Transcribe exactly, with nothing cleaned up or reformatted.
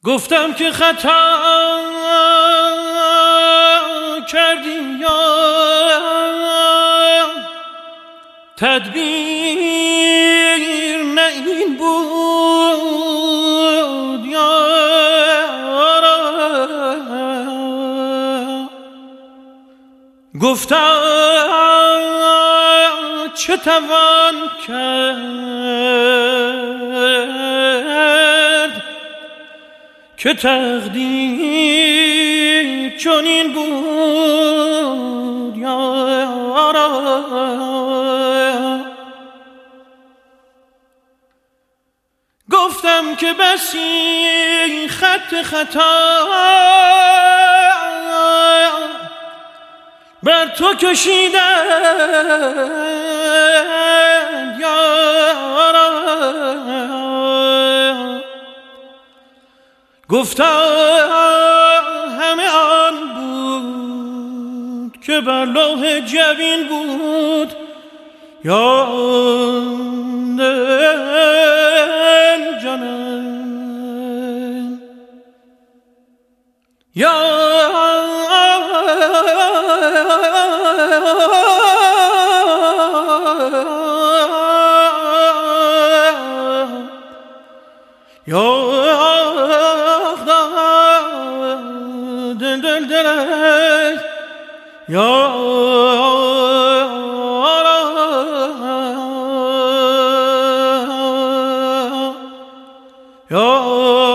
گفتم که خطا کردی یا تدبیر نه این بود یا گفتم چه توان کرد که تقدیر چنین بود یارا. گفتم که بسی خط خطا بر تو کشیدند یارا. گفتم همه آن بود که بر لوح جبین بود یا دل جانم یا یا دل دل دل یا یا